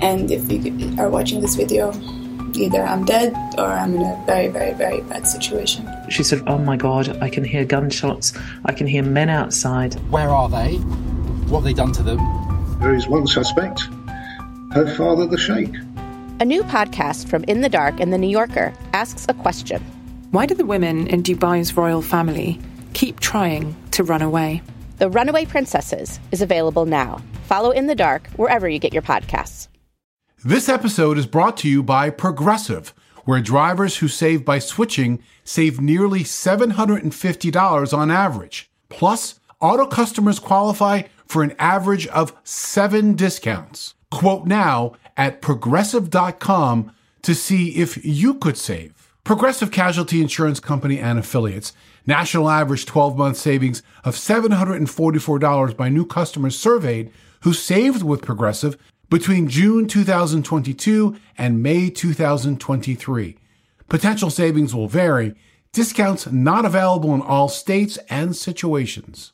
And if you are watching this video, either I'm dead or I'm in a very, very, very bad situation. She said, oh my God, I can hear gunshots. I can hear men outside. Where are they? What have they done to them? There is one suspect, her father, the Sheikh. A new podcast from In the Dark and The New Yorker asks a question. Why do the women in Dubai's royal family keep trying to run away? The Runaway Princesses is available now. Follow In the Dark wherever you get your podcasts. This episode is brought to you by Progressive, where drivers who save by switching save nearly $750 on average. Plus, auto customers qualify for an average of 7 discounts. Quote now at Progressive.com to see if you could save. Progressive Casualty Insurance Company and Affiliates. National average 12-month savings of $744 by new customers surveyed who saved with Progressive between June 2022 and May 2023. Potential savings will vary. Discounts not available in all states and situations.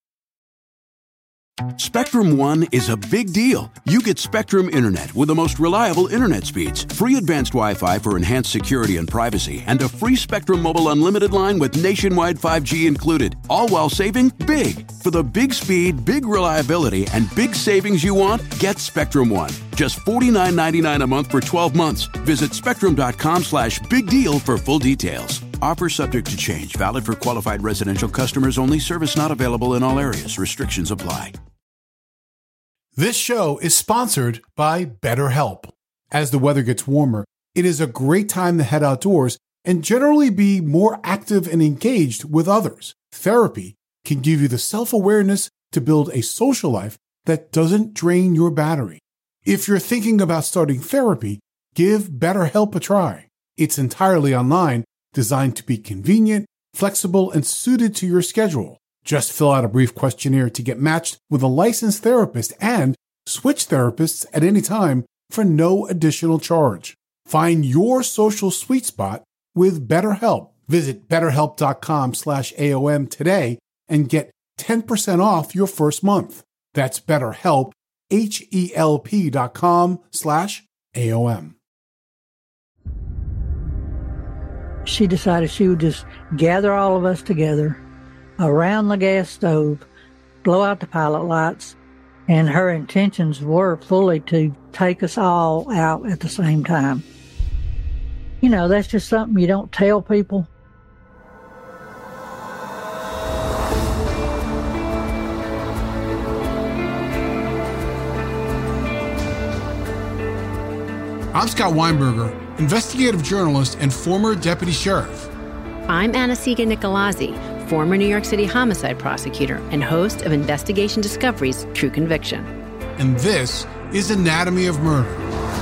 Spectrum One is a big deal. You get Spectrum Internet with the most reliable internet speeds, free advanced Wi-Fi for enhanced security and privacy, and a free Spectrum Mobile Unlimited line with nationwide 5G included, all while saving big. For the big speed, big reliability, and big savings you want, get Spectrum One. Just $49.99 a month for 12 months. Visit spectrum.com/big deal for full details. Offer subject to change. Valid for qualified residential customers only. Service not available in all areas. Restrictions apply. This show is sponsored by BetterHelp. As the weather gets warmer, it is a great time to head outdoors and generally be more active and engaged with others. Therapy can give you the self-awareness to build a social life that doesn't drain your battery. If you're thinking about starting therapy, give BetterHelp a try. It's entirely online, designed to be convenient, flexible, and suited to your schedule. Just fill out a brief questionnaire to get matched with a licensed therapist and switch therapists at any time for no additional charge. Find your social sweet spot with BetterHelp. Visit BetterHelp.com/AOM today and get 10% off your first month. That's BetterHelp, HELP.com/AOM. She decided she would just gather all of us together around the gas stove, blow out the pilot lights, and her intentions were fully to take us all out at the same time. You know, that's just something you don't tell people. I'm Scott Weinberger, investigative journalist and former deputy sheriff. I'm Anna-Sigga Nicolazzi, former New York City homicide prosecutor and host of Investigation Discovery's True Conviction. And this is Anatomy of Murder.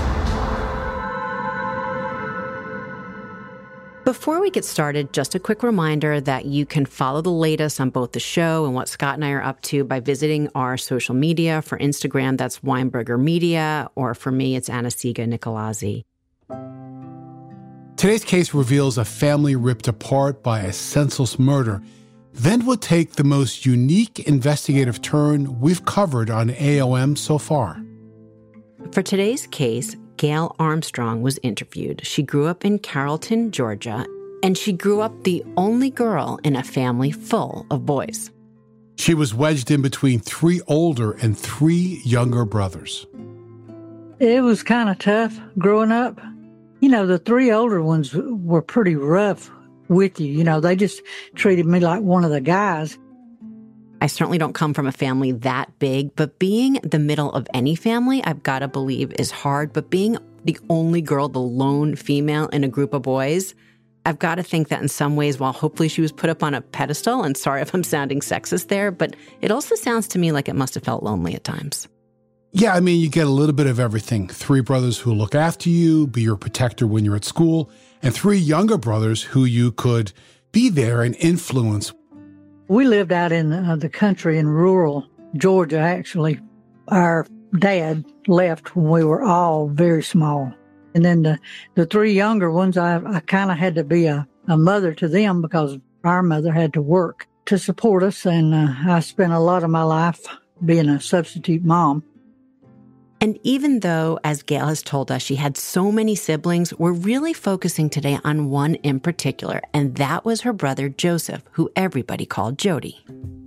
Before we get started, just a quick reminder that you can follow the latest on both the show and what Scott and I are up to by visiting our social media. For Instagram, that's Weinberger Media, or for me, it's Anna-Sigga Nicolazzi. Today's case reveals a family ripped apart by a senseless murder, then will take the most unique investigative turn we've covered on AOM so far. For today's case, Gail Armstrong was interviewed. She grew up in Carrollton, Georgia, and she grew up the only girl in a family full of boys. She was wedged in between 3 older and 3 younger brothers. It was kind of tough growing up. You know, the 3 older ones were pretty rough with you. You know, they just treated me like one of the guys. I certainly don't come from a family that big, but being the middle of any family, I've got to believe, is hard. But being the only girl, the lone female in a group of boys, I've got to think that in some ways, while hopefully she was put up on a pedestal, and sorry if I'm sounding sexist there, but it also sounds to me like it must have felt lonely at times. Yeah, I mean, you get a little bit of everything. 3 brothers who look after you, be your protector when you're at school, and 3 younger brothers who you could be there and influence. We lived out in the country in rural Georgia, actually. Our dad left when we were all very small. And then the 3 younger ones, I kind of had to be a mother to them because our mother had to work to support us. And I spent a lot of my life being a substitute mom. And even though, as Gail has told us, she had so many siblings, we're really focusing today on one in particular, and that was her brother Joseph, who everybody called Jody.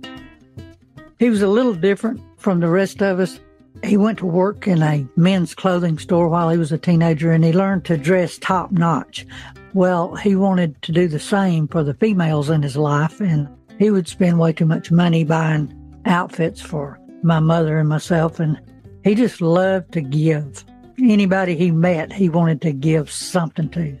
He was a little different from the rest of us. He went to work in a men's clothing store while he was a teenager, and he learned to dress top-notch. Well, he wanted to do the same for the females in his life, and he would spend way too much money buying outfits for my mother and myself, and he just loved to give. Anybody he met, he wanted to give something to.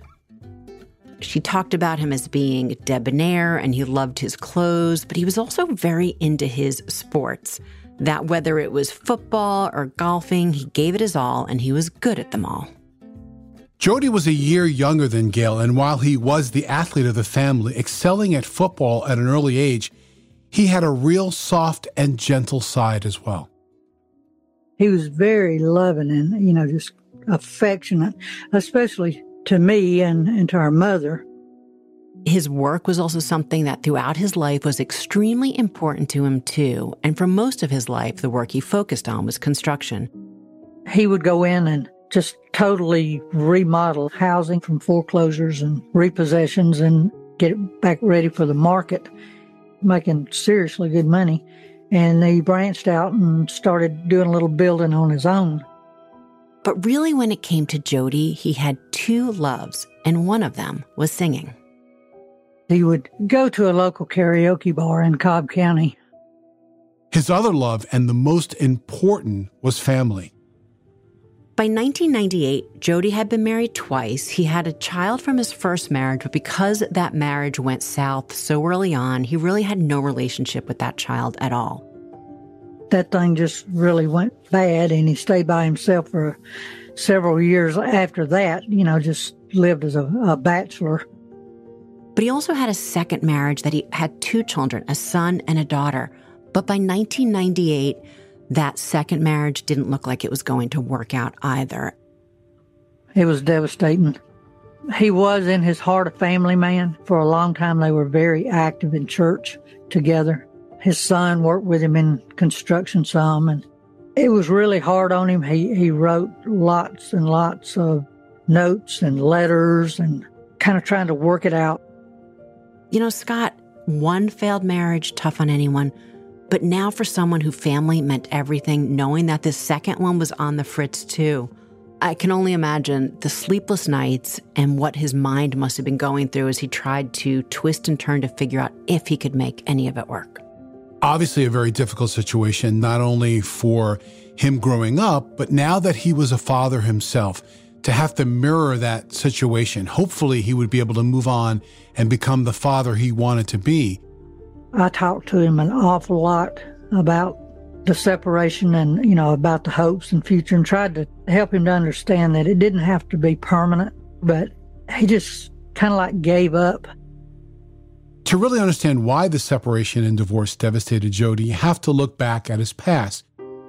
She talked about him as being debonair, and he loved his clothes, but he was also very into his sports. That whether it was football or golfing, he gave it his all, and he was good at them all. Jody was a year younger than Gail, and while he was the athlete of the family, excelling at football at an early age, he had a real soft and gentle side as well. He was very loving and, just affectionate, especially to me and to our mother. His work was also something that throughout his life was extremely important to him, too. And for most of his life, the work he focused on was construction. He would go in and just totally remodel housing from foreclosures and repossessions and get it back ready for the market, making seriously good money. And he branched out and started doing a little building on his own. But really, when it came to Jody, he had two loves, and one of them was singing. He would go to a local karaoke bar in Cobb County. His other love, and the most important, was family. By 1998, Jody had been married twice. He had a child from his first marriage, but because that marriage went south so early on, he really had no relationship with that child at all. That thing just really went bad, and he stayed by himself for several years after that, just lived as a bachelor. But he also had a second marriage that he had two children, a son and a daughter. But by 1998, that second marriage didn't look like it was going to work out either. It was devastating. He was in his heart a family man. For a long time, they were very active in church together. His son worked with him in construction some, and it was really hard on him. He wrote lots and lots of notes and letters and kind of trying to work it out. Scott, one failed marriage, tough on anyone. But now for someone who family meant everything, knowing that this second one was on the fritz too, I can only imagine the sleepless nights and what his mind must have been going through as he tried to twist and turn to figure out if he could make any of it work. Obviously a very difficult situation, not only for him growing up, but now that he was a father himself, to have to mirror that situation. Hopefully he would be able to move on and become the father he wanted to be. I talked to him an awful lot about the separation and, about the hopes and future, and tried to help him to understand that it didn't have to be permanent, but he just kind of like gave up. To really understand why the separation and divorce devastated Jody, you have to look back at his past.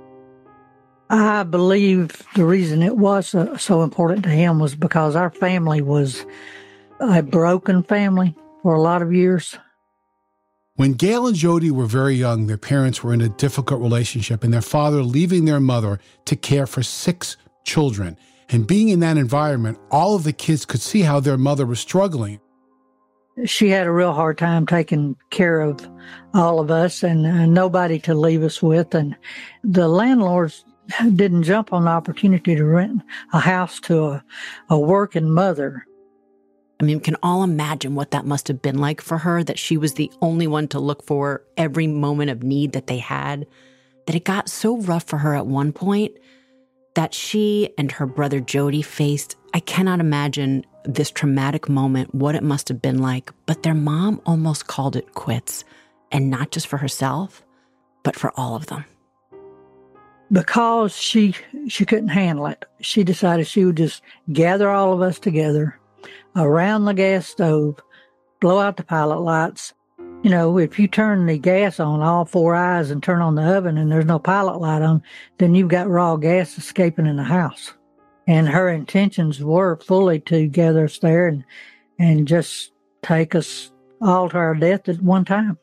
I believe the reason it was so important to him was because our family was a broken family for a lot of years. When Gail and Jody were very young, their parents were in a difficult relationship, and their father leaving their mother to care for 6 children. And being in that environment, all of the kids could see how their mother was struggling. She had a real hard time taking care of all of us and nobody to leave us with. And the landlords didn't jump on the opportunity to rent a house to a working mother. I mean, we can all imagine what that must have been like for her, that she was the only one to look for every moment of need that they had, that it got so rough for her at one point that she and her brother Jody faced. I cannot imagine this traumatic moment, what it must have been like, but their mom almost called it quits, and not just for herself, but for all of them. Because she couldn't handle it, she decided she would just gather all of us together around the gas stove, blow out the pilot lights. If you turn the gas on all 4 eyes and turn on the oven and there's no pilot light on, then you've got raw gas escaping in the house. And her intentions were fully to gather us there and just take us all to our death at one time.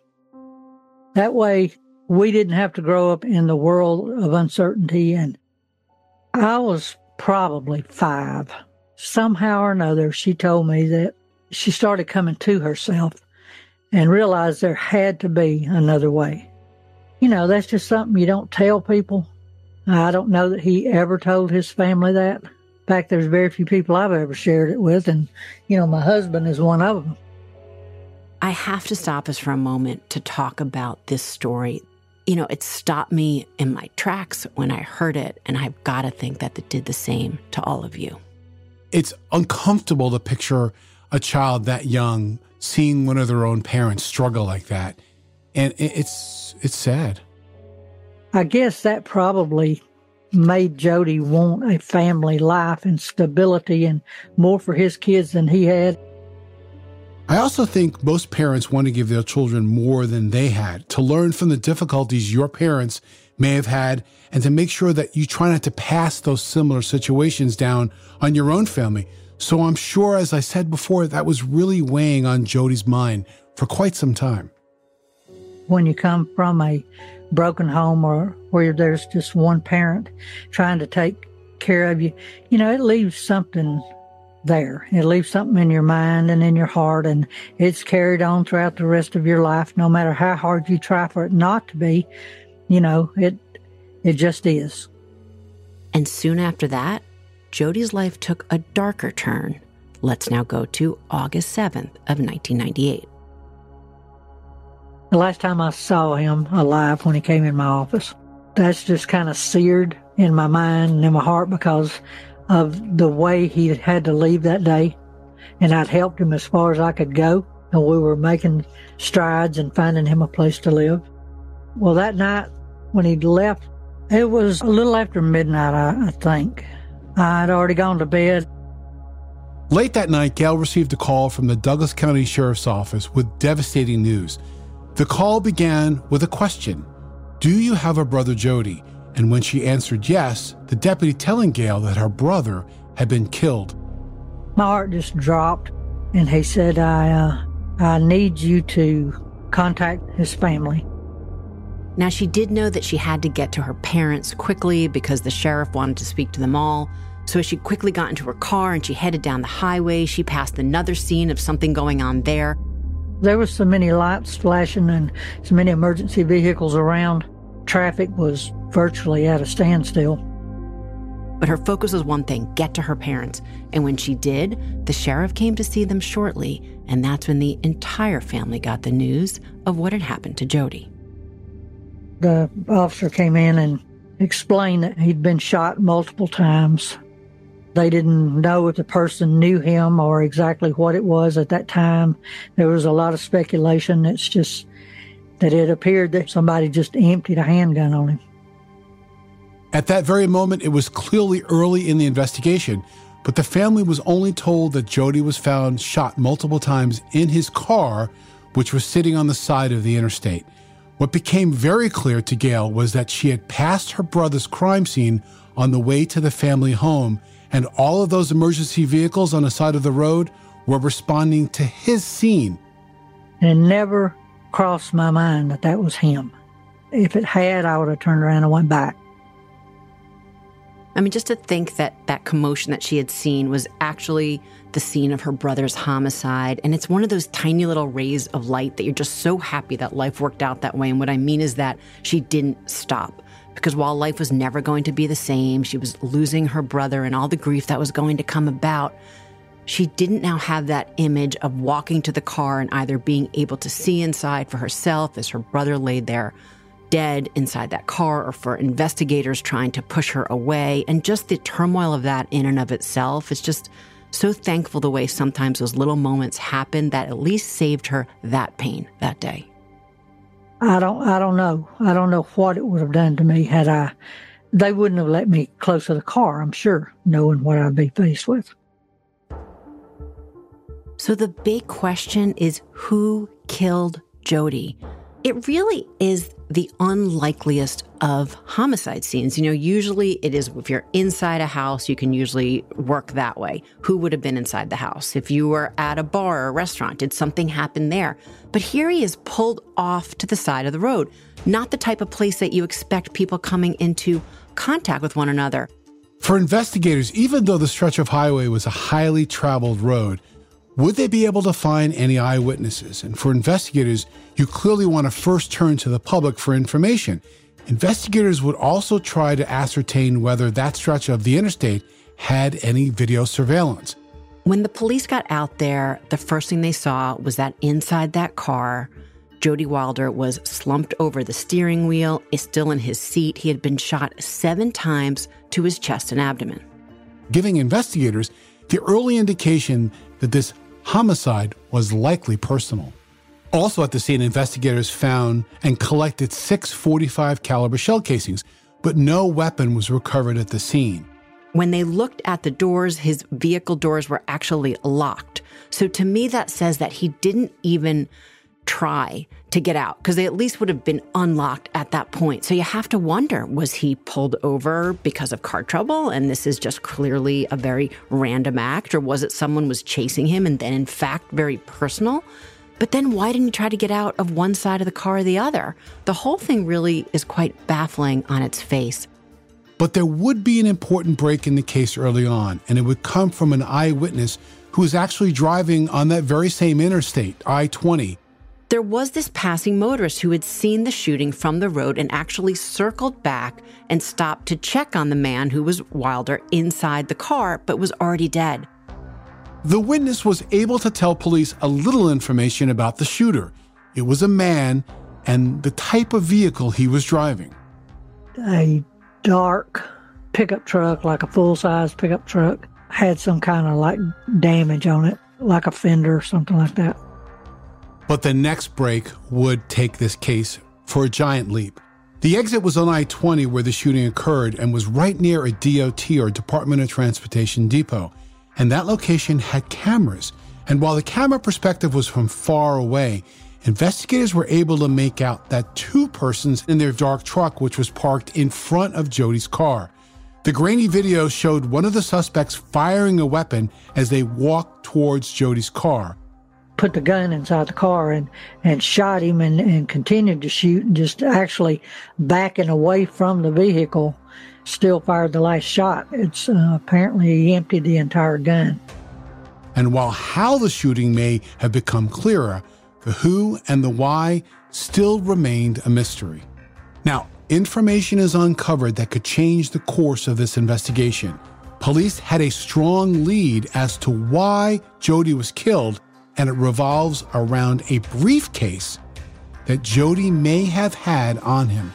That way, we didn't have to grow up in the world of uncertainty and I was probably 5. Somehow or another, she told me that she started coming to herself and realized there had to be another way. You know, that's just something you don't tell people. I don't know that he ever told his family that. In fact, there's very few people I've ever shared it with, and, you know, my husband is one of them. I have to stop us for a moment to talk about this story. You know, it stopped me in my tracks when I heard it, and I've got to think that it did the same to all of you. It's uncomfortable to picture a child that young seeing one of their own parents struggle like that. And it's sad. I guess that probably made Jody want a family life and stability and more for his kids than he had. I also think most parents want to give their children more than they had, to learn from the difficulties your parents may have had, and to make sure that you try not to pass those similar situations down on your own family. So I'm sure, as I said before, that was really weighing on Jody's mind for quite some time. When you come from a broken home or where there's just one parent trying to take care of you, you know, it leaves something there. It leaves something in your mind and in your heart, and it's carried on throughout the rest of your life, no matter how hard you try for it not to be. You know, it just is. And soon after that, Jody's life took a darker turn. Let's now go to August 7th of 1998. The last time I saw him alive when he came in my office, that's just kind of seared in my mind and in my heart because of the way he had to leave that day. And I'd helped him as far as I could go, and we were making strides and finding him a place to live. Well, that night when he left, it was a little after midnight, I think. I'd already gone to bed. Late that night, Gail received a call from the Douglas County Sheriff's Office with devastating news. The call began with a question: do you have a brother, Jody? And when she answered yes, the deputy telling Gail that her brother had been killed. My heart just dropped, and he said, I need you to contact his family. Now, she did know that she had to get to her parents quickly because the sheriff wanted to speak to them all. So she quickly got into her car and she headed down the highway. She passed another scene of something going on there. There was so many lights flashing and so many emergency vehicles around. Traffic was virtually at a standstill. But her focus was one thing: get to her parents. And when she did, the sheriff came to see them shortly, and that's when the entire family got the news of what had happened to Jody. The officer came in and explained that he'd been shot multiple times. They didn't know if the person knew him or exactly what it was at that time. There was a lot of speculation. It's just that it appeared that somebody just emptied a handgun on him. At that very moment, it was clearly early in the investigation, but the family was only told that Jody was found shot multiple times in his car, which was sitting on the side of the interstate. What became very clear to Gail was that she had passed her brother's crime scene on the way to the family home, and all of those emergency vehicles on the side of the road were responding to his scene. And it never crossed my mind that that was him. If it had, I would have turned around and went back. I mean, just to think that that commotion that she had seen was actually the scene of her brother's homicide. And it's one of those tiny little rays of light that you're just so happy that life worked out that way. And what I mean is that she didn't stop. Because while life was never going to be the same, she was losing her brother and all the grief that was going to come about, she didn't now have that image of walking to the car and either being able to see inside for herself as her brother laid there dead inside that car, or for investigators trying to push her away. And just the turmoil of that in and of itself is just so thankful the way sometimes those little moments happen that at least saved her that pain that day. I don't know. I don't know what it would have done to me had they wouldn't have let me close to the car, I'm sure, knowing what I'd be faced with. So the big question is, who killed Jody? It really is the unlikeliest of homicide scenes. You know, usually it is, if you're inside a house, you can usually work that way. Who would have been inside the house? If you were at a bar or a restaurant, did something happen there? But here he is pulled off to the side of the road, not the type of place that you expect people coming into contact with one another. For investigators, even though the stretch of highway was a highly traveled road, would they be able to find any eyewitnesses? And for investigators, you clearly want to first turn to the public for information. Investigators would also try to ascertain whether that stretch of the interstate had any video surveillance. When the police got out there, the first thing they saw was that inside that car, Jody Wilder was slumped over the steering wheel, is still in his seat. He had been shot 7 times to his chest and abdomen, giving investigators the early indication that this homicide was likely personal. Also at the scene, investigators found and collected 6 .45 caliber shell casings, but no weapon was recovered at the scene. When they looked at the doors, his vehicle doors were actually locked. So to me, that says that he didn't even try to get out, because they at least would have been unlocked at that point. So you have to wonder, was he pulled over because of car trouble and this is just clearly a very random act, or was it someone was chasing him and then in fact very personal? But then why didn't he try to get out of one side of the car or the other? The whole thing really is quite baffling on its face. But there would be an important break in the case early on, and it would come from an eyewitness who was actually driving on that very same interstate, I-20. There was this passing motorist who had seen the shooting from the road and actually circled back and stopped to check on the man who was Wilder inside the car, but was already dead. The witness was able to tell police a little information about the shooter. It was a man and the type of vehicle he was driving. A dark pickup truck, like a full-size pickup truck, had some kind of like damage on it, like a fender or something like that. But the next break would take this case for a giant leap. The exit was on I-20 where the shooting occurred and was right near a DOT or Department of Transportation depot. And that location had cameras. And while the camera perspective was from far away, investigators were able to make out that 2 persons in their dark truck, which was parked in front of Jody's car. The grainy video showed one of the suspects firing a weapon as they walked towards Jody's car. Put the gun inside the car and shot him and continued to shoot, and just actually backing away from the vehicle, still fired the last shot. It's apparently he emptied the entire gun. And while how the shooting may have become clearer, the who and the why still remained a mystery. Now, information is uncovered that could change the course of this investigation. Police had a strong lead as to why Jody was killed, and it revolves around a briefcase that Jody may have had on him.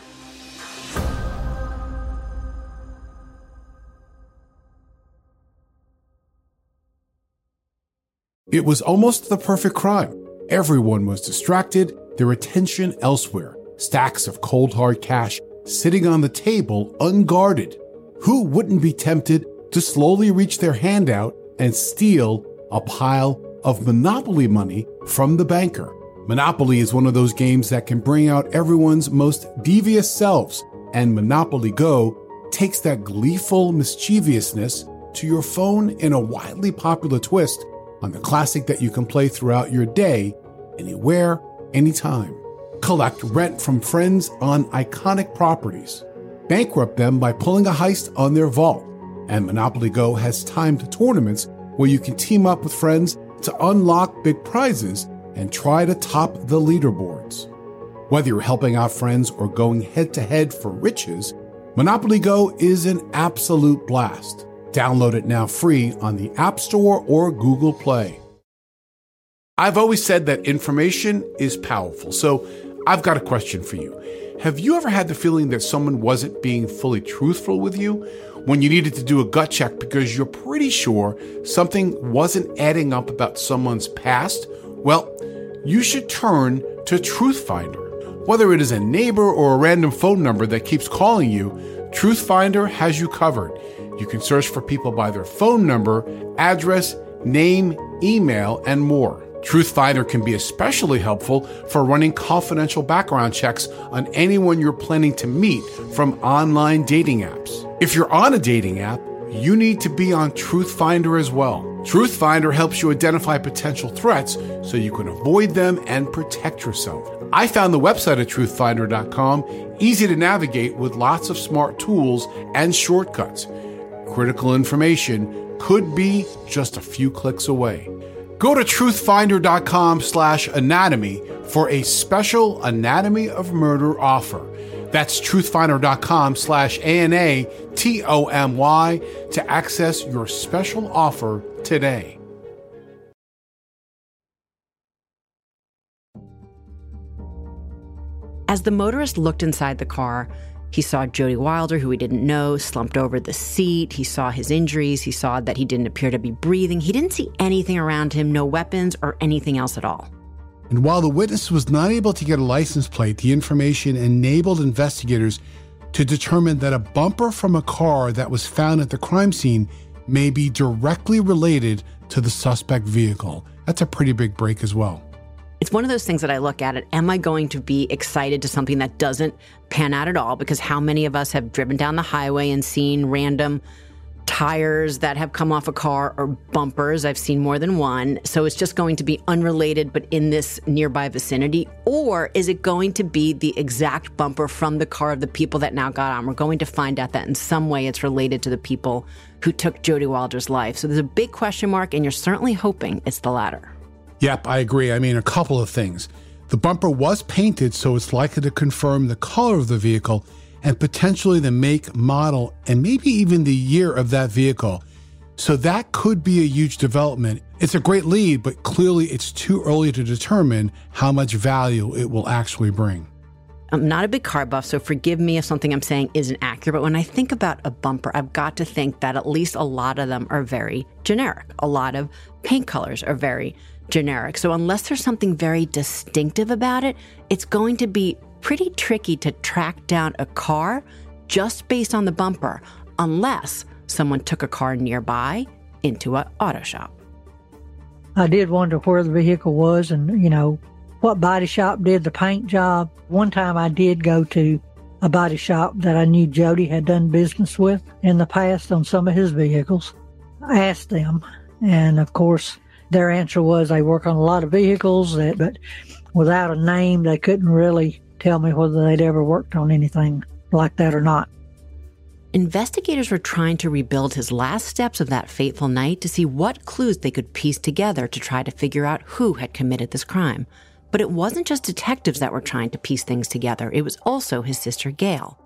It was almost the perfect crime. Everyone was distracted, their attention elsewhere. Stacks of cold hard cash sitting on the table unguarded. Who wouldn't be tempted to slowly reach their hand out and steal a pile of Monopoly money from the banker? Monopoly is one of those games that can bring out everyone's most devious selves, and Monopoly Go takes that gleeful mischievousness to your phone in a widely popular twist on the classic that you can play throughout your day, anywhere, anytime. Collect rent from friends on iconic properties. Bankrupt them by pulling a heist on their vault. And Monopoly Go has timed tournaments where you can team up with friends to unlock big prizes and try to top the leaderboards. Whether you're helping out friends or going head-to-head for riches, Monopoly Go is an absolute blast. Download it now free on the App Store or Google Play. I've always said that information is powerful, so I've got a question for you. Have you ever had the feeling that someone wasn't being fully truthful with you when you needed to do a gut check because you're pretty sure something wasn't adding up about someone's past? Well, you should turn to TruthFinder. Whether it is a neighbor or a random phone number that keeps calling you, TruthFinder has you covered. You can search for people by their phone number, address, name, email, and more. TruthFinder can be especially helpful for running confidential background checks on anyone you're planning to meet from online dating apps. If you're on a dating app, you need to be on TruthFinder as well. TruthFinder helps you identify potential threats so you can avoid them and protect yourself. I found the website at truthfinder.com easy to navigate with lots of smart tools and shortcuts. critical information could be just a few clicks away. Go to truthfinder.com/anatomy for a special Anatomy of Murder offer. That's truthfinder.com/ANATOMY to access your special offer today. As the motorist looked inside the car, he saw Jody Wilder, who he didn't know, slumped over the seat. He saw his injuries. He saw that he didn't appear to be breathing. He didn't see anything around him, no weapons or anything else at all. And while the witness was not able to get a license plate, the information enabled investigators to determine that a bumper from a car that was found at the crime scene may be directly related to the suspect vehicle. That's a pretty big break as well. It's one of those things that I look at it. Am I going to be excited to something that doesn't pan out at all? Because how many of us have driven down the highway and seen random tires that have come off a car or bumpers? I've seen more than one. So it's just going to be unrelated, but in this nearby vicinity? Or is it going to be the exact bumper from the car of the people that now got on? We're going to find out that in some way it's related to the people who took Jody Wilder's life. So there's a big question mark, and you're certainly hoping it's the latter. Yep, I agree. I mean, a couple of things. The bumper was painted, so it's likely to confirm the color of the vehicle and potentially the make, model, and maybe even the year of that vehicle. So that could be a huge development. It's a great lead, but clearly it's too early to determine how much value it will actually bring. I'm not a big car buff, so forgive me if something I'm saying isn't accurate, but when I think about a bumper, I've got to think that at least a lot of them are very generic. A lot of paint colors are very generic. So unless there's something very distinctive about it, it's going to be pretty tricky to track down a car just based on the bumper, unless someone took a car nearby into an auto shop. I did wonder where the vehicle was and, what body shop did the paint job. One time I did go to a body shop that I knew Jody had done business with in the past on some of his vehicles. I asked them, and of course, their answer was they work on a lot of vehicles, but without a name, they couldn't really tell me whether they'd ever worked on anything like that or not. Investigators were trying to rebuild his last steps of that fateful night to see what clues they could piece together to try to figure out who had committed this crime. But it wasn't just detectives that were trying to piece things together. It was also his sister, Gail.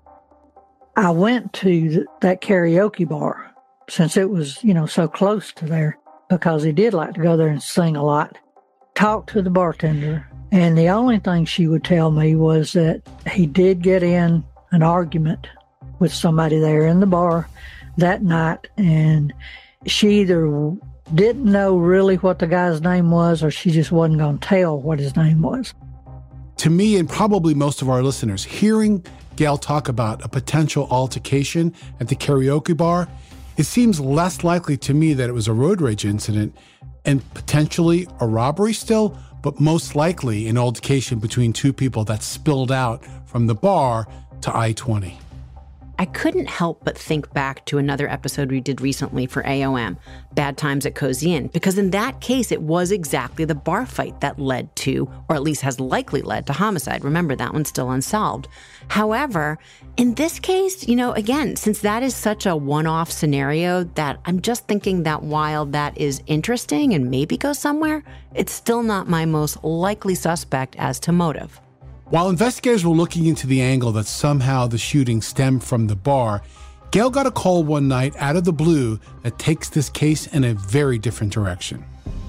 I went to that karaoke bar since it was, so close to there, because he did like to go there and sing a lot. Talked to the bartender, and the only thing she would tell me was that he did get in an argument with somebody there in the bar that night, and she either didn't know really what the guy's name was or she just wasn't going to tell what his name was. To me, and probably most of our listeners, hearing Gail talk about a potential altercation at the karaoke bar, it seems less likely to me that it was a road rage incident and potentially a robbery still, but most likely an altercation between two people that spilled out from the bar to I-20. I couldn't help but think back to another episode we did recently for AOM, Bad Times at Cozy Inn, because in that case, it was exactly the bar fight that led to, or at least has likely led to, homicide. Remember, that one's still unsolved. However, in this case, again, since that is such a one-off scenario, that I'm just thinking that while that is interesting and maybe goes somewhere, it's still not my most likely suspect as to motive. While investigators were looking into the angle that somehow the shooting stemmed from the bar, Gail got a call one night out of the blue that takes this case in a very different direction.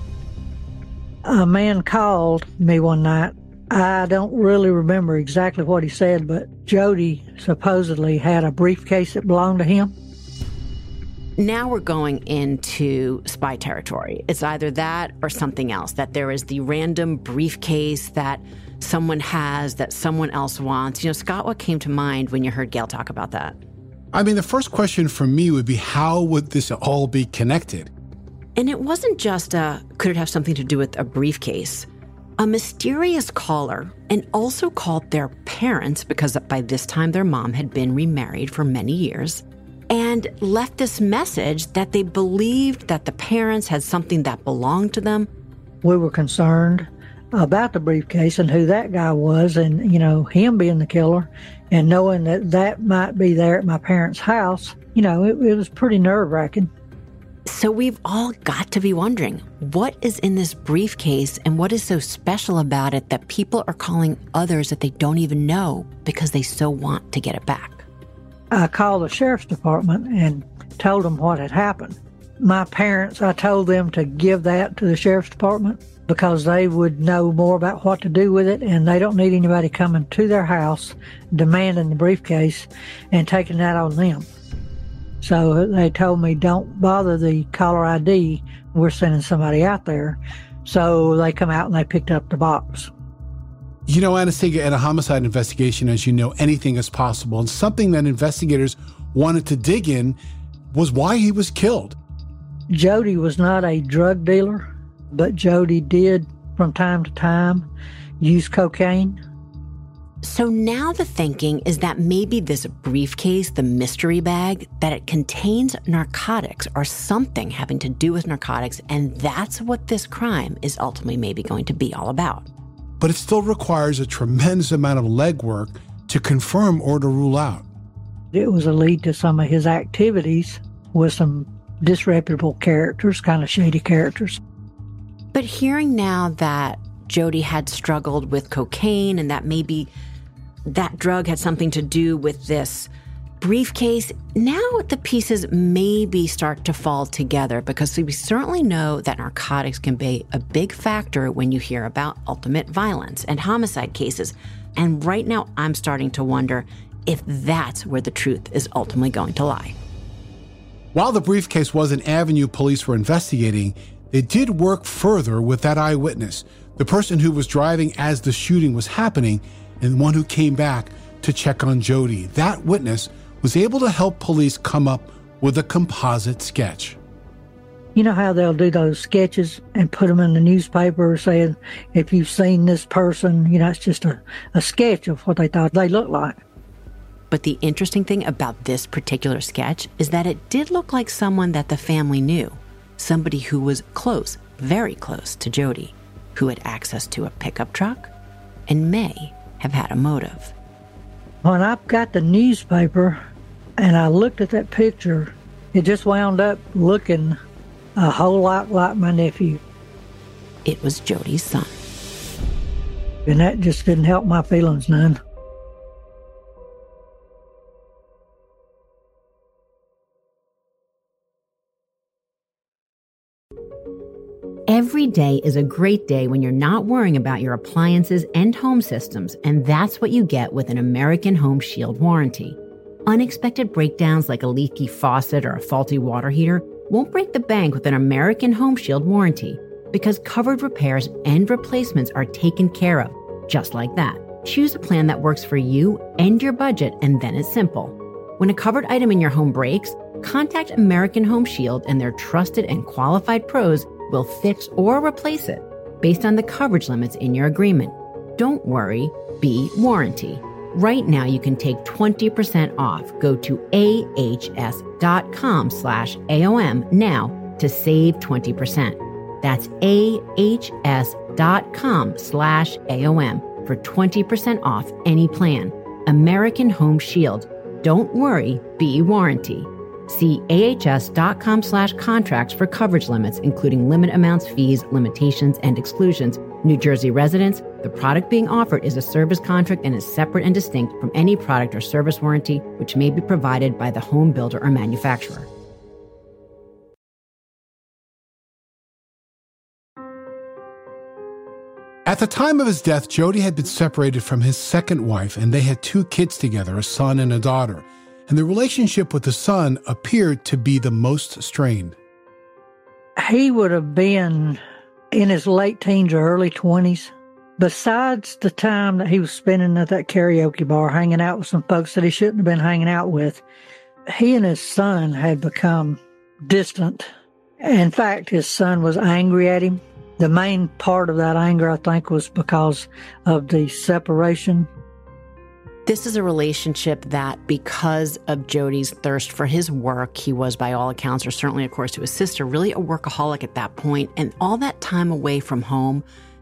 A man called me one night. I don't really remember exactly what he said, but Jody supposedly had a briefcase that belonged to him. Now we're going into spy territory. It's either that or something else, that there is the random briefcase that someone has that someone else wants. Scott, what came to mind when you heard Gail talk about that? I mean, the first question for me would be, how would this all be connected? And it wasn't just could it have something to do with a briefcase? A mysterious caller, and also called their parents, because by this time their mom had been remarried for many years, and left this message that they believed that the parents had something that belonged to them. We were concerned about the briefcase and who that guy was, and, you know, him being the killer, and knowing that that might be there at my parents' house, you know, it was pretty nerve-wracking. So we've all got to be wondering, what is in this briefcase and what is so special about it that people are calling others that they don't even know because they so want to get it back? I called the sheriff's department and told them what had happened. My parents, I told them to give that to the sheriff's department because they would know more about what to do with it, and they don't need anybody coming to their house demanding the briefcase and taking that on them. So they told me, don't bother the caller ID. We're sending somebody out there. So they come out and they picked up the box. You know, Anastasia, at a homicide investigation, as you know, anything is possible. And something that investigators wanted to dig in was why he was killed. Jody was not a drug dealer, but Jody did, from time to time, use cocaine. So now the thinking is that maybe this briefcase, the mystery bag, that it contains narcotics or something having to do with narcotics, and that's what this crime is ultimately maybe going to be all about. But it still requires a tremendous amount of legwork to confirm or to rule out. It was a lead to some of his activities with some disreputable characters, kind of shady characters. But hearing now that Jody had struggled with cocaine and that maybe that drug had something to do with this briefcase, now the pieces maybe start to fall together, because we certainly know that narcotics can be a big factor when you hear about ultimate violence and homicide cases. And right now I'm starting to wonder if that's where the truth is ultimately going to lie. While the briefcase was an avenue police were investigating, they did work further with that eyewitness, the person who was driving as the shooting was happening and one who came back to check on Jody. That witness was able to help police come up with a composite sketch. You know how they'll do those sketches and put them in the newspaper saying, if you've seen this person, you know, it's just a sketch of what they thought they looked like. But the interesting thing about this particular sketch is that it did look like someone that the family knew, somebody who was close, very close to Jody, who had access to a pickup truck and may have had a motive. When I got the newspaper and I looked at that picture, it just wound up looking a whole lot like my nephew. It was Jody's son. And that just didn't help my feelings none. Every day is a great day when you're not worrying about your appliances and home systems, and that's what you get with an American Home Shield warranty. Unexpected breakdowns like a leaky faucet or a faulty water heater won't break the bank with an American Home Shield warranty, because covered repairs and replacements are taken care of, just like that. Choose a plan that works for you and your budget, and then it's simple. When a covered item in your home breaks, contact American Home Shield, and their trusted and qualified pros will fix or replace it based on the coverage limits in your agreement. Don't worry, be warranty. Right now, you can take 20% off. Go to ahs.com/AOM now to save 20%. That's ahs.com/AOM for 20% off any plan. American Home Shield. Don't worry, be warranty. See ahs.com/contracts for coverage limits, including limit amounts, fees, limitations, and exclusions. New Jersey residents, the product being offered is a service contract and is separate and distinct from any product or service warranty which may be provided by the home builder or manufacturer. At the time of his death, Jody had been separated from his second wife, and they had 2 kids together, a son and a daughter. And the relationship with the son appeared to be the most strained. He would have been in his late teens or early 20s. Besides the time that he was spending at that karaoke bar, hanging out with some folks that he shouldn't have been hanging out with, he and his son had become distant. In fact, his son was angry at him. The main part of that anger, I think, was because of the separation. This is a relationship that, because of Jody's thirst for his work, he was, by all accounts, or certainly, of course, to his sister, really a workaholic at that point. And all that time away from home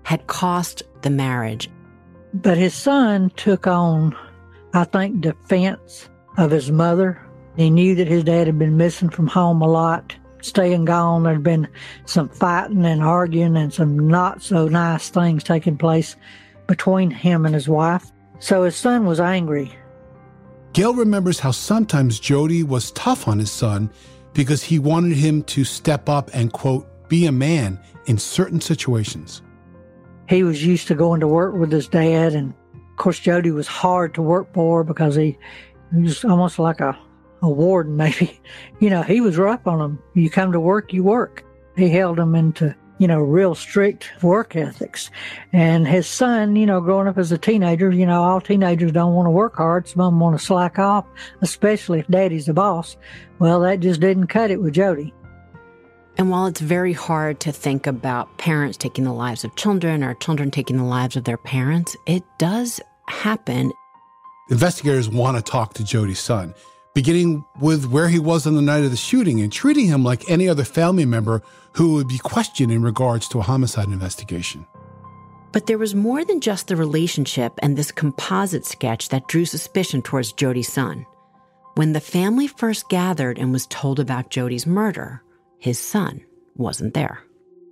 had cost the marriage. But his son took on, I think, defense of his mother. He knew that his dad had been missing from home a lot, staying gone. There'd been some fighting and arguing and some not so nice things taking place between him and his wife. So his son was angry. Gail remembers how sometimes Jody was tough on his son because he wanted him to step up and, quote, be a man in certain situations. He was used to going to work with his dad, and of course Jody was hard to work for because he was almost like a warden, maybe. You know, he was rough on him. You come to work, you work. He held him into, real strict work ethics. And his son, growing up as a teenager, all teenagers don't want to work hard. Some of them want to slack off, especially if daddy's the boss. Well, that just didn't cut it with Jody. And while it's very hard to think about parents taking the lives of children or children taking the lives of their parents, it does happen. Investigators want to talk to Jody's son, beginning with where he was on the night of the shooting and treating him like any other family member who would be questioned in regards to a homicide investigation. But there was more than just the relationship and this composite sketch that drew suspicion towards Jody's son. When the family first gathered and was told about Jody's murder, his son wasn't there.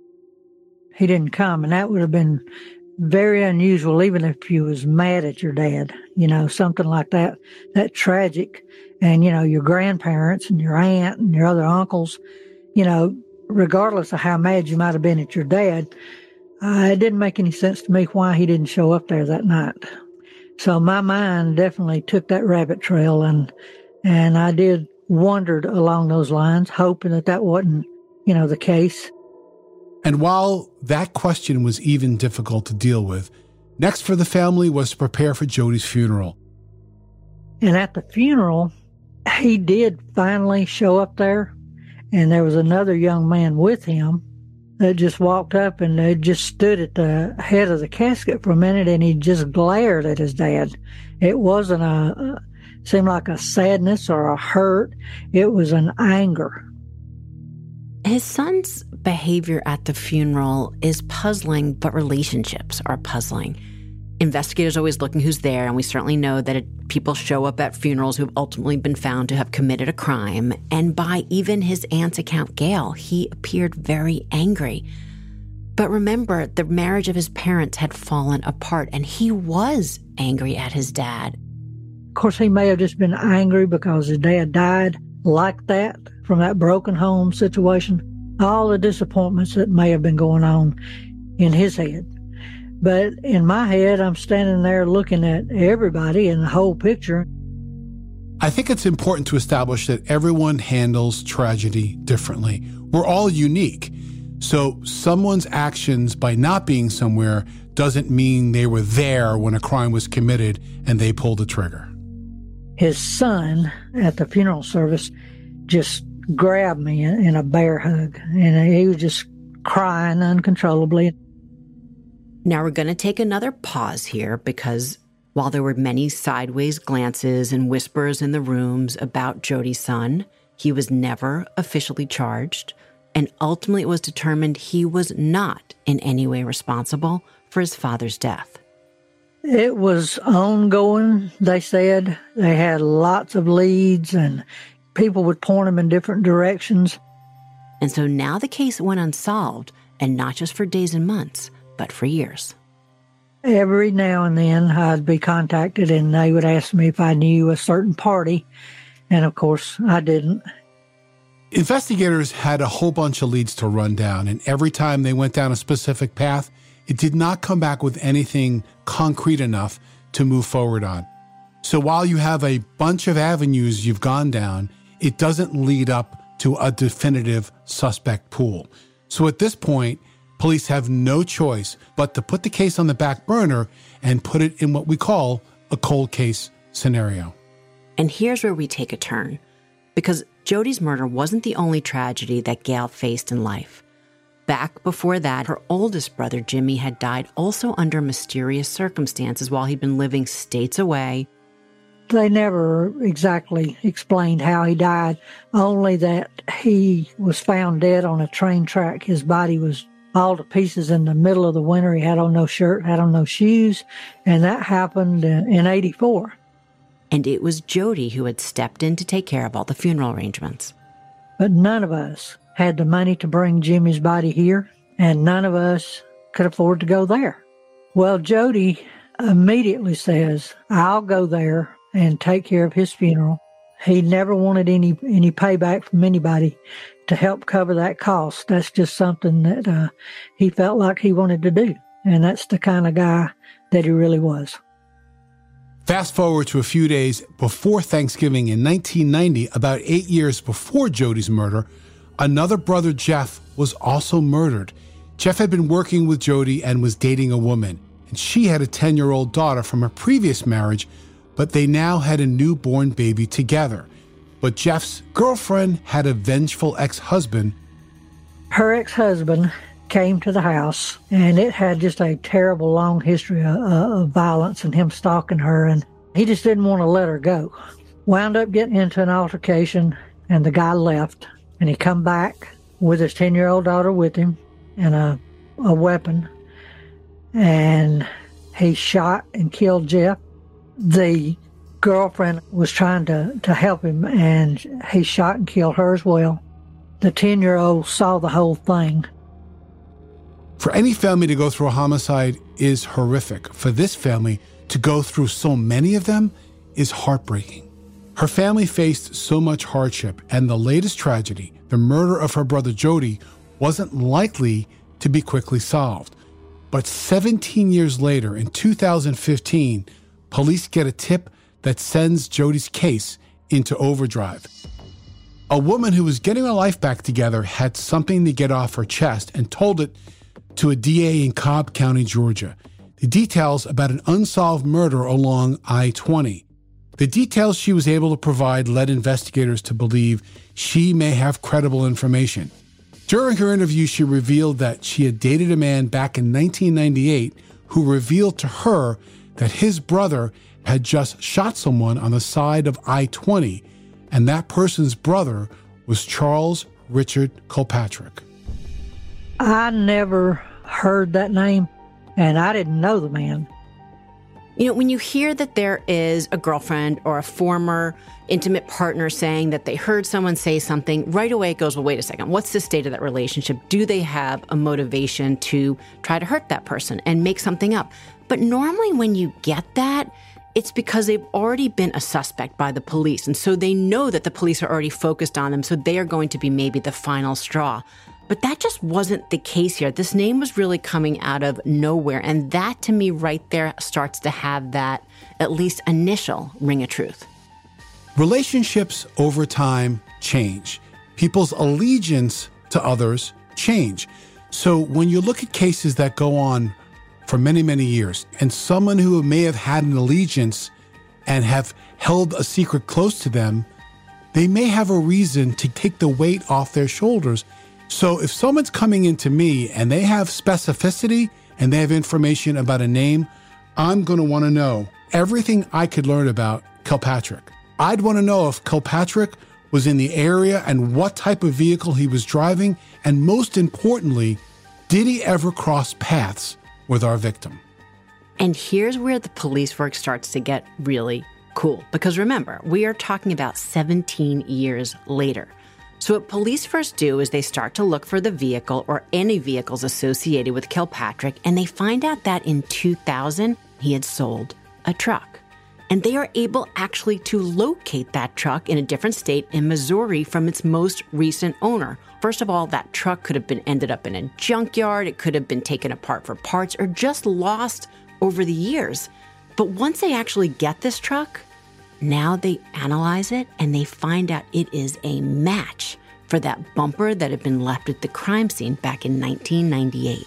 He didn't come, and that would have been very unusual, even if you was mad at your dad, something like that tragic. And, your grandparents and your aunt and your other uncles, regardless of how mad you might have been at your dad, it didn't make any sense to me why he didn't show up there that night. So my mind definitely took that rabbit trail, and I did wondered along those lines, hoping that wasn't, the case. And while that question was even difficult to deal with, next for the family was to prepare for Jody's funeral. And at the funeral, he did finally show up there, and there was another young man with him that just walked up and they just stood at the head of the casket for a minute, and he just glared at his dad. It wasn't seemed like a sadness or a hurt. It was an anger. His son's behavior at the funeral is puzzling, but relationships are puzzling. Investigators are always looking who's there, and we certainly know that people show up at funerals who've ultimately been found to have committed a crime. And by even his aunt's account, Gail, he appeared very angry. But remember, the marriage of his parents had fallen apart, and he was angry at his dad. Of course, he may have just been angry because his dad died like that from that broken home situation. All the disappointments that may have been going on in his head. But in my head, I'm standing there looking at everybody and the whole picture. I think it's important to establish that everyone handles tragedy differently. We're all unique. So someone's actions by not being somewhere doesn't mean they were there when a crime was committed and they pulled the trigger. His son at the funeral service just grabbed me in a bear hug, and he was just crying uncontrollably. Now we're going to take another pause here because while there were many sideways glances and whispers in the rooms about Jody's son, he was never officially charged, and ultimately it was determined he was not in any way responsible for his father's death. It was ongoing, they said. They had lots of leads, and people would point them in different directions. And so now the case went unsolved, and not just for days and months, but for years. Every now and then I'd be contacted, and they would ask me if I knew a certain party, and of course I didn't. Investigators had a whole bunch of leads to run down, and every time they went down a specific path, it did not come back with anything concrete enough to move forward on. So while you have a bunch of avenues you've gone down, it doesn't lead up to a definitive suspect pool. So at this point, police have no choice but to put the case on the back burner and put it in what we call a cold case scenario. And here's where we take a turn, because Jody's murder wasn't the only tragedy that Gail faced in life. Back before that, her oldest brother, Jimmy, had died also under mysterious circumstances while he'd been living states away. They never exactly explained how he died, only that he was found dead on a train track. His body was all to pieces in the middle of the winter. He had on no shirt, had on no shoes, and that happened in 84. And it was Jody who had stepped in to take care of all the funeral arrangements. But none of us had the money to bring Jimmy's body here, and none of us could afford to go there. Well, Jody immediately says, I'll go there and take care of his funeral. He never wanted any payback from anybody to help cover that cost. That's just something that he felt like he wanted to do. And that's the kind of guy that he really was. Fast forward to a few days before Thanksgiving in 1990, about 8 years before Jody's murder, another brother, Jeff, was also murdered. Jeff had been working with Jody and was dating a woman, and she had a 10-year-old daughter from a previous marriage, but they now had a newborn baby together. But Jeff's girlfriend had a vengeful ex-husband. Her ex-husband came to the house, and it had just a terrible long history of violence and him stalking her, and he just didn't want to let her go. Wound up getting into an altercation, and the guy left, and he come back with his 10-year-old daughter with him and a weapon, and he shot and killed Jeff. The girlfriend was trying to help him, and he shot and killed her as well. The 10-year-old saw the whole thing. For any family to go through a homicide is horrific. For this family to go through so many of them is heartbreaking. Her family faced so much hardship, and the latest tragedy, the murder of her brother Jody, wasn't likely to be quickly solved. But 17 years later, in 2015, police get a tip that sends Jody's case into overdrive. A woman who was getting her life back together had something to get off her chest and told it to a DA in Cobb County, Georgia. The details about an unsolved murder along I-20. The details she was able to provide led investigators to believe she may have credible information. During her interview, she revealed that she had dated a man back in 1998 who revealed to her that his brother had just shot someone on the side of I-20, and that person's brother was Charles Richard Kilpatrick. I never heard that name, and I didn't know the man. You know, when you hear that there is a girlfriend or a former intimate partner saying that they heard someone say something, right away it goes, well, wait a second, what's the state of that relationship? Do they have a motivation to try to hurt that person and make something up? But normally when you get that, it's because they've already been a suspect by the police. And so they know that the police are already focused on them. So they are going to be maybe the final straw. But that just wasn't the case here. This name was really coming out of nowhere. And that, to me, right there starts to have that at least initial ring of truth. Relationships over time change. People's allegiance to others change. So when you look at cases that go on for many, many years, and someone who may have had an allegiance and have held a secret close to them, they may have a reason to take the weight off their shoulders. So if someone's coming into me and they have specificity and they have information about a name, I'm going to want to know everything I could learn about Kilpatrick. I'd want to know if Kilpatrick was in the area and what type of vehicle he was driving. And most importantly, did he ever cross paths with our victim? And here's where the police work starts to get really cool. Because remember, we are talking about 17 years later. So what police first do is they start to look for the vehicle or any vehicles associated with Kilpatrick, and they find out that in 2000, he had sold a truck. And they are able actually to locate that truck in a different state in Missouri from its most recent owner. First of all, that truck could have been ended up in a junkyard, it could have been taken apart for parts, or just lost over the years. But once they actually get this truck, now they analyze it and they find out it is a match for that bumper that had been left at the crime scene back in 1998.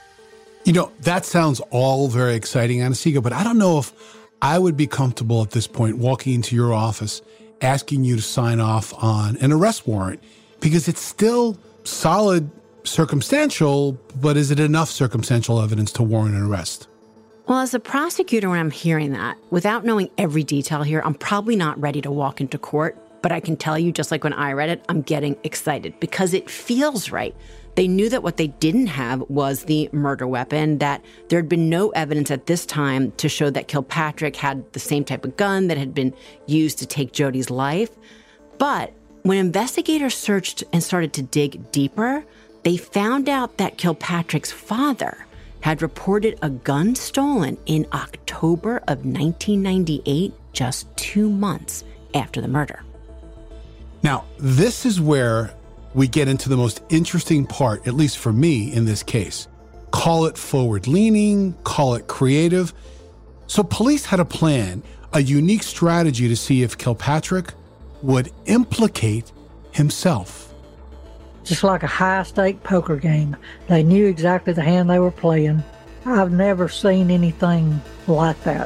You know, that sounds all very exciting, Anna-Sigga, but I don't know if I would be comfortable at this point walking into your office asking you to sign off on an arrest warrant, because it's still solid circumstantial, but is it enough circumstantial evidence to warrant an arrest? Well, as a prosecutor, when I'm hearing that, without knowing every detail here, I'm probably not ready to walk into court. But I can tell you, just like when I read it, I'm getting excited because it feels right. They knew that what they didn't have was the murder weapon, that there had been no evidence at this time to show that Kilpatrick had the same type of gun that had been used to take Jodi's life. But when investigators searched and started to dig deeper, they found out that Kilpatrick's father had reported a gun stolen in October of 1998, just 2 months after the murder. Now, this is where we get into the most interesting part, at least for me in this case. Call it forward-leaning, call it creative. So police had a plan, a unique strategy to see if Kilpatrick would implicate himself. Just like a high-stake poker game. They knew exactly the hand they were playing. I've never seen anything like that.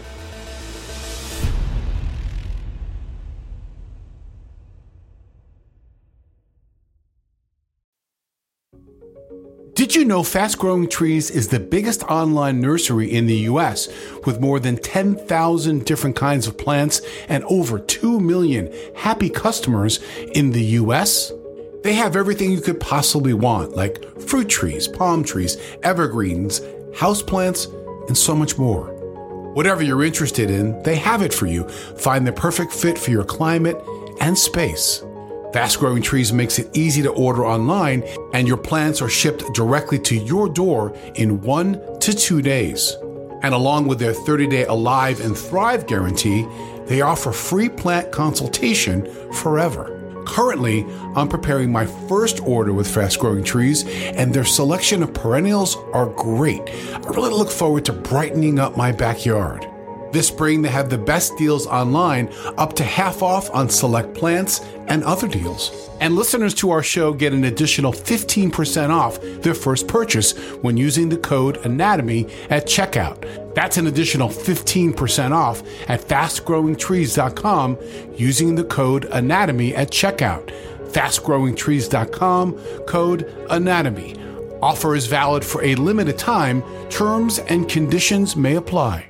Did you know Fast Growing Trees is the biggest online nursery in the U.S. with more than 10,000 different kinds of plants and over 2 million happy customers in the U.S.? They have everything you could possibly want, like fruit trees, palm trees, evergreens, houseplants, and so much more. Whatever you're interested in, they have it for you. Find the perfect fit for your climate and space. Fast Growing Trees makes it easy to order online, and your plants are shipped directly to your door in 1 to 2 days. And along with their 30-day Alive and Thrive guarantee, they offer free plant consultation forever. Currently, I'm preparing my first order with Fast Growing Trees, and their selection of perennials are great. I really look forward to brightening up my backyard. This spring, they have the best deals online, up to half off on select plants and other deals. And listeners to our show get an additional 15% off their first purchase when using the code ANATOMY at checkout. That's an additional 15% off at fastgrowingtrees.com using the code ANATOMY at checkout. Fastgrowingtrees.com, code ANATOMY. Offer is valid for a limited time. Terms and conditions may apply.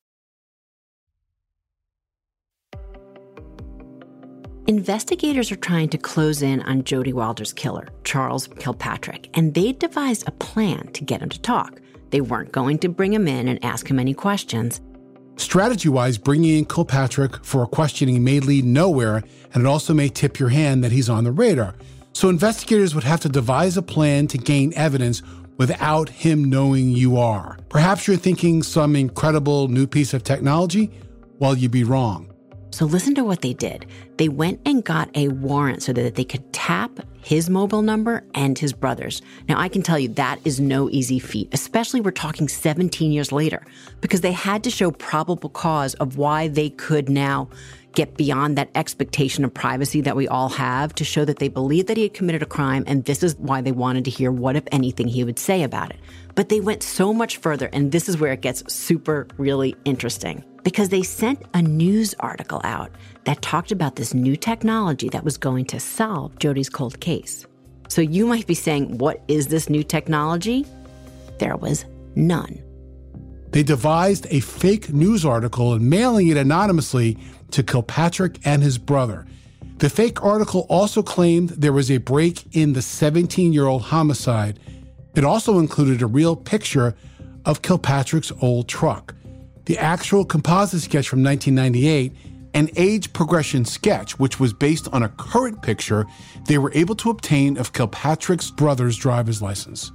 Investigators are trying to close in on Jodi Wilder's killer, Charles Kilpatrick, and they devised a plan to get him to talk. They weren't going to bring him in and ask him any questions. Strategy-wise, bringing in Kilpatrick for a questioning may lead nowhere, and it also may tip your hand that he's on the radar. So investigators would have to devise a plan to gain evidence without him knowing you are. Perhaps you're thinking some incredible new piece of technology? Well, you'd be wrong. So listen to what they did. They went and got a warrant so that they could tap his mobile number and his brother's. Now, I can tell you that is no easy feat, especially we're talking 17 years later, because they had to show probable cause of why they could now get beyond that expectation of privacy that we all have to show that they believed that he had committed a crime, and this is why they wanted to hear what, if anything, he would say about it. But they went so much further, and this is where it gets super, really interesting. Because they sent a news article out that talked about this new technology that was going to solve Jodi's cold case. So you might be saying, what is this new technology? There was none. They devised a fake news article and mailing it anonymously to Kilpatrick and his brother. The fake article also claimed there was a break in the 17-year-old homicide. It also included a real picture of Kilpatrick's old truck. The actual composite sketch from 1998, an age progression sketch, which was based on a current picture they were able to obtain of Kilpatrick's brother's driver's license.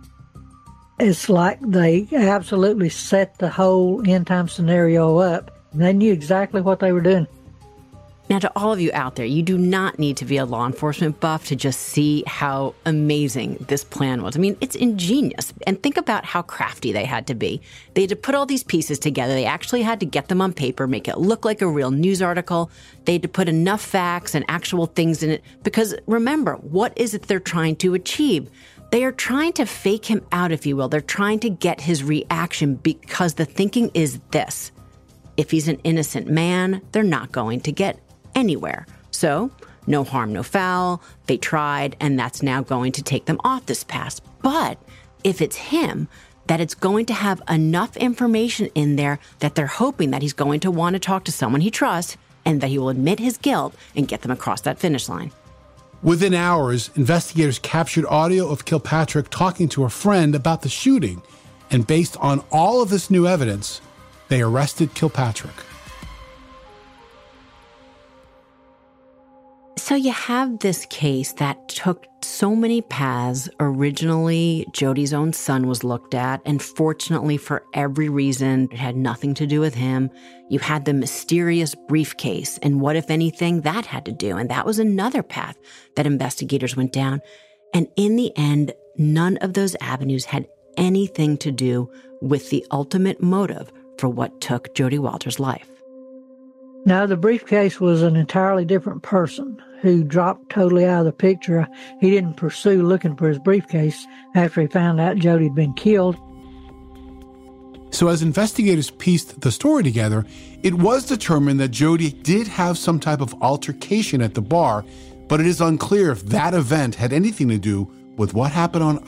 It's like they absolutely set the whole end-time scenario up. They knew exactly what they were doing. Now, to all of you out there, you do not need to be a law enforcement buff to just see how amazing this plan was. I mean, it's ingenious. And think about how crafty they had to be. They had to put all these pieces together. They actually had to get them on paper, make it look like a real news article. They had to put enough facts and actual things in it. Because remember, what is it they're trying to achieve? They are trying to fake him out, if you will. They're trying to get his reaction because the thinking is this. If he's an innocent man, they're not going to get anywhere. So, no harm, no foul. They tried, and that's now going to take them off this path. But if it's him, that it's going to have enough information in there that they're hoping that he's going to want to talk to someone he trusts and that he will admit his guilt and get them across that finish line. Within hours, investigators captured audio of Kilpatrick talking to a friend about the shooting, and based on all of this new evidence, they arrested Kilpatrick. So you have this case that took so many paths. Originally, Jody's own son was looked at, and fortunately for every reason, it had nothing to do with him. You had the mysterious briefcase, and what, if anything, that had to do. And that was another path that investigators went down. And in the end, none of those avenues had anything to do with the ultimate motive for what took Jody Walter's life. Now, the briefcase was an entirely different person who dropped totally out of the picture. He didn't pursue looking for his briefcase after he found out Jody had been killed. So as investigators pieced the story together, it was determined that Jody did have some type of altercation at the bar, but it is unclear if that event had anything to do with what happened on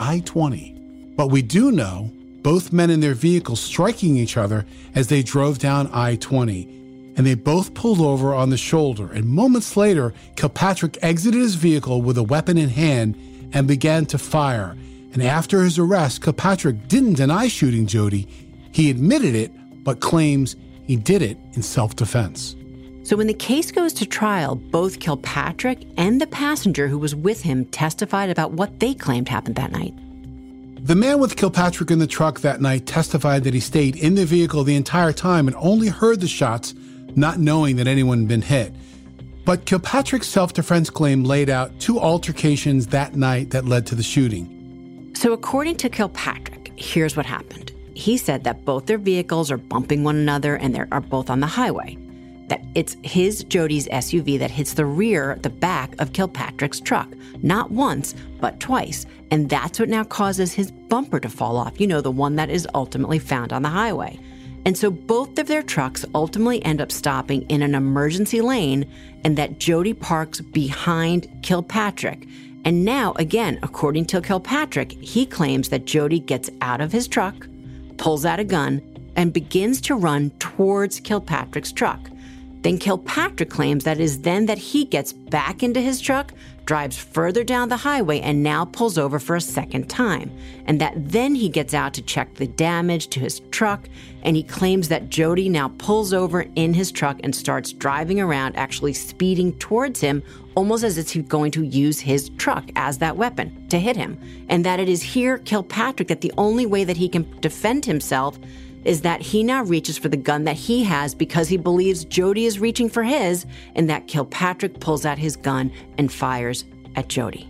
I-20. But we do know both men in their vehicles striking each other as they drove down I-20. And they both pulled over on the shoulder, and moments later, Kilpatrick exited his vehicle with a weapon in hand and began to fire. And after his arrest, Kilpatrick didn't deny shooting Jody. He admitted it, but claims he did it in self-defense. So when the case goes to trial, both Kilpatrick and the passenger who was with him testified about what they claimed happened that night. The man with Kilpatrick in the truck that night testified that he stayed in the vehicle the entire time and only heard the shots, not knowing that anyone had been hit. But Kilpatrick's self-defense claim laid out two altercations that night that led to the shooting. So according to Kilpatrick, here's what happened. He said that both their vehicles are bumping one another and they are both on the highway. That it's Jody's SUV that hits the back of Kilpatrick's truck. Not once, but twice. And that's what now causes his bumper to fall off. You know, the one that is ultimately found on the highway. And so both of their trucks ultimately end up stopping in an emergency lane, and that Jody parks behind Kilpatrick. And now, again, according to Kilpatrick, he claims that Jody gets out of his truck, pulls out a gun, and begins to run towards Kilpatrick's truck. Then Kilpatrick claims that it is then that he gets back into his truck, drives further down the highway, and now pulls over for a second time. And that then he gets out to check the damage to his truck, and he claims that Jody now pulls over in his truck and starts driving around, actually speeding towards him, almost as if he's going to use his truck as that weapon to hit him. And that it is here, Kilpatrick, that the only way that he can defend himself is that he now reaches for the gun that he has because he believes Jody is reaching for his, and that Kilpatrick pulls out his gun and fires at Jody.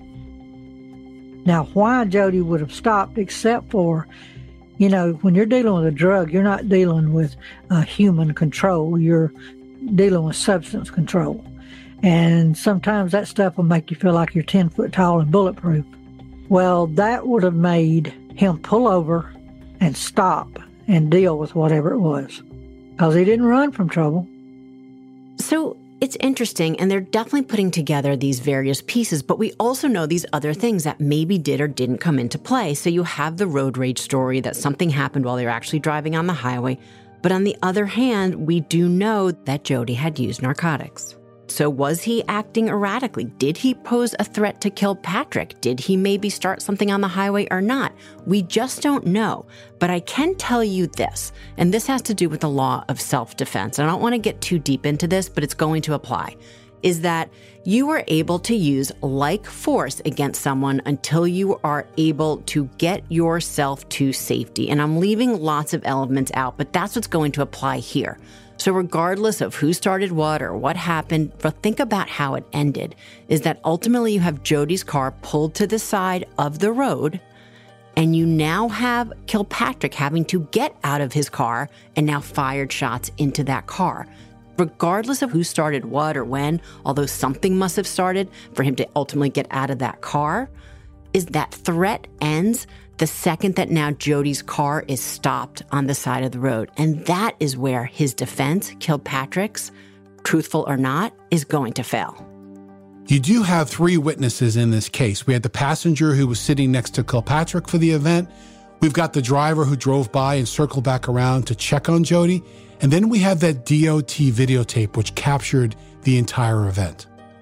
Now, why Jody would have stopped, except for, when you're dealing with a drug, you're not dealing with human control. You're dealing with substance control. And sometimes that stuff will make you feel like you're 10 foot tall and bulletproof. Well, that would have made him pull over and stop and deal with whatever it was, because he didn't run from trouble. So it's interesting, and they're definitely putting together these various pieces, but we also know these other things that maybe did or didn't come into play. So you have the road rage story that something happened while they were actually driving on the highway. But on the other hand, we do know that Jody had used narcotics. So was he acting erratically? Did he pose a threat to Kilpatrick? Did he maybe start something on the highway or not? We just don't know. But I can tell you this, and this has to do with the law of self-defense. I don't want to get too deep into this, but it's going to apply, is that you are able to use like force against someone until you are able to get yourself to safety. And I'm leaving lots of elements out, but that's what's going to apply here. So regardless of who started what or what happened, but think about how it ended, is that ultimately you have Jody's car pulled to the side of the road, and you now have Kilpatrick having to get out of his car and now fired shots into that car. Regardless of who started what or when, although something must have started for him to ultimately get out of that car, is that threat ends the second that now Jody's car is stopped on the side of the road. And that is where his defense, Kilpatrick's, truthful or not, is going to fail. You do have three witnesses in this case. We had the passenger who was sitting next to Kilpatrick for the event. We've got the driver who drove by and circled back around to check on Jody. And then we have that DOT videotape which captured the entire event.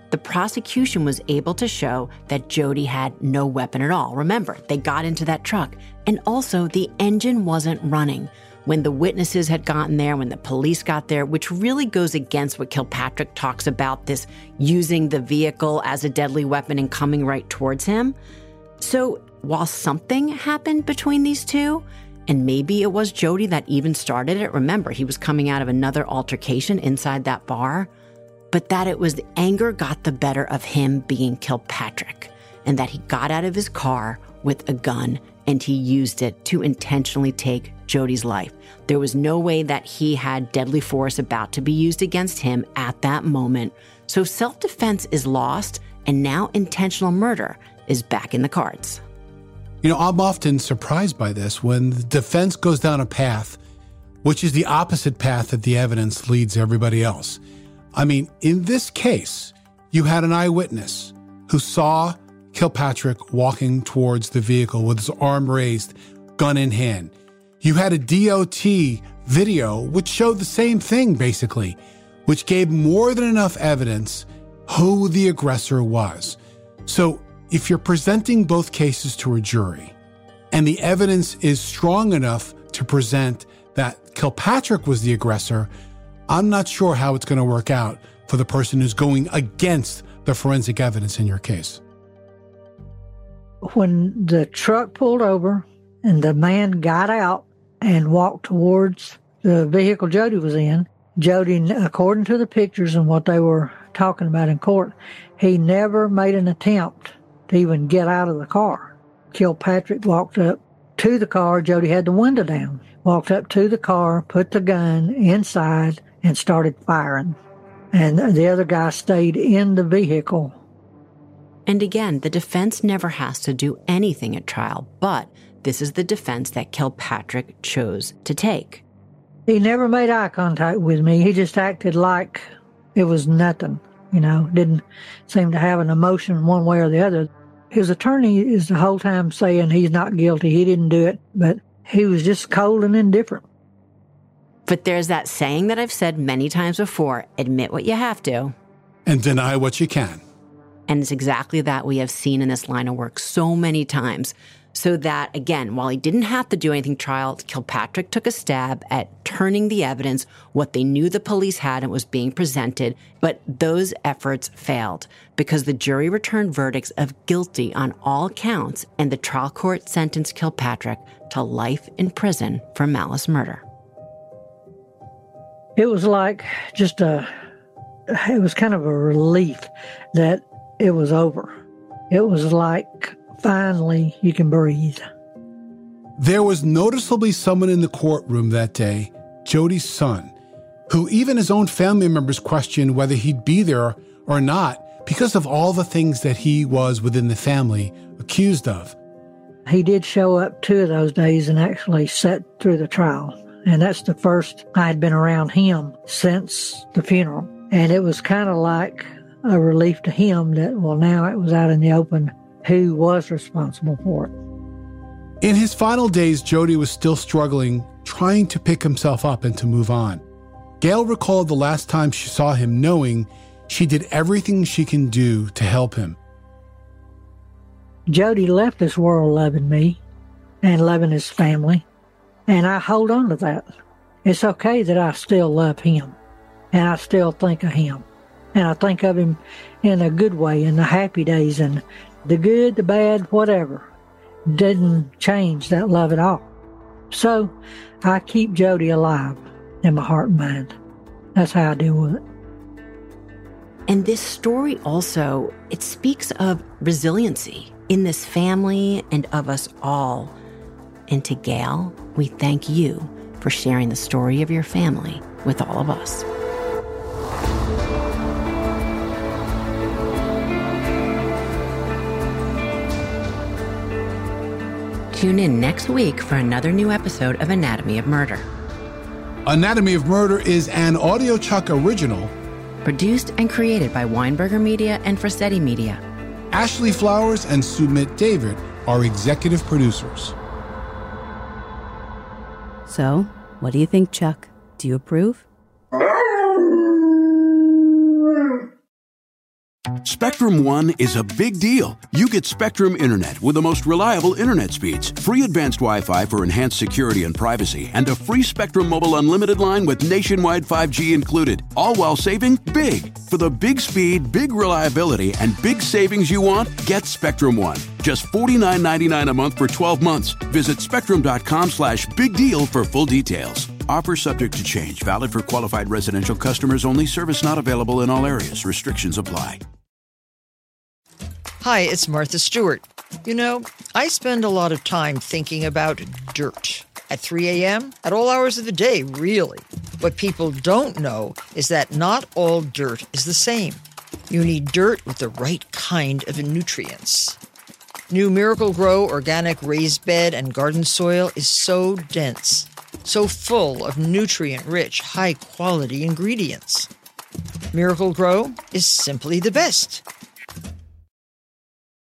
the prosecution was able to show that Jody had no weapon at all. Remember, they got into that truck. And also, the engine wasn't running when the witnesses had gotten there, when the police got there, which really goes against what Kilpatrick talks about, this using the vehicle as a deadly weapon and coming right towards him. So while something happened between these two, and maybe it was Jody that even started it, remember, he was coming out of another altercation inside that bar, but that it was the anger got the better of him being Kilpatrick, and that he got out of his car with a gun and he used it to intentionally take Jody's life. There was no way that he had deadly force about to be used against him at that moment. So self-defense is lost, and now intentional murder is back in the cards. You know, I'm often surprised by this when the defense goes down a path which is the opposite path that the evidence leads everybody else. I mean, in this case, you had an eyewitness who saw Kilpatrick walking towards the vehicle with his arm raised, gun in hand. You had a DOT video which showed the same thing, basically, which gave more than enough evidence who the aggressor was. So if you're presenting both cases to a jury and the evidence is strong enough to present that Kilpatrick was the aggressor, I'm not sure how it's going to work out for the person who's going against the forensic evidence in your case. When the truck pulled over and the man got out and walked towards the vehicle Jody was in, Jody, according to the pictures and what they were talking about in court, he never made an attempt to even get out of the car. Kilpatrick walked up to the car. Jody had the window down. Walked up to the car, put the gun inside, and started firing. And the other guy stayed in the vehicle. And again, the defense never has to do anything at trial, but this is the defense that Kilpatrick chose to take. He never made eye contact with me. He just acted like it was nothing, didn't seem to have an emotion one way or the other. His attorney is the whole time saying he's not guilty, he didn't do it, but he was just cold and indifferent. But there's that saying that I've said many times before, admit what you have to. And deny what you can. And it's exactly that we have seen in this line of work so many times. So that, again, while he didn't have to do anything trial, Kilpatrick took a stab at turning the evidence, what they knew the police had and was being presented, but those efforts failed because the jury returned verdicts of guilty on all counts, and the trial court sentenced Kilpatrick to life in prison for malice murder. It was like it was kind of a relief that it was over. It was like, finally, you can breathe. There was noticeably someone in the courtroom that day, Jody's son, who even his own family members questioned whether he'd be there or not because of all the things that he was within the family accused of. He did show up 2 of those days and actually sat through the trial. And that's the first I had been around him since the funeral. And it was kind of like a relief to him that, well, now it was out in the open who was responsible for it. In his final days, Jody was still struggling, trying to pick himself up and to move on. Gail recalled the last time she saw him, knowing she did everything she can do to help him. Jody left this world loving me and loving his family, and I hold on to that. It's okay that I still love him, and I still think of him. And I think of him in a good way, in the happy days, and the good, the bad, whatever. Didn't change that love at all. So I keep Jody alive in my heart and mind. That's how I deal with it. And this story also, it speaks of resiliency in this family and of us all. And to Gail, we thank you for sharing the story of your family with all of us. Tune in next week for another new episode of Anatomy of Murder. Anatomy of Murder is an AudioChuck original. Produced and created by Weinberger Media and Frasetti Media. Ashley Flowers and Sumit David are executive producers. So, what do you think, Chuck? Do you approve? Spectrum One is a big deal. You get Spectrum Internet with the most reliable internet speeds, free advanced Wi-Fi for enhanced security and privacy, and a free Spectrum Mobile Unlimited line with nationwide 5G included, all while saving big. For the big speed, big reliability, and big savings you want, get Spectrum One. Just $49.99 a month for 12 months. Visit spectrum.com/big deal for full details. Offer subject to change. Valid for qualified residential customers only. Service not available in all areas. Restrictions apply. Hi, it's Martha Stewart. You know, I spend a lot of time thinking about dirt. At 3 a.m., at all hours of the day, really. What people don't know is that not all dirt is the same. You need dirt with the right kind of nutrients. New Miracle-Gro organic raised bed and garden soil is so dense, so full of nutrient-rich, high-quality ingredients. Miracle-Gro is simply the best.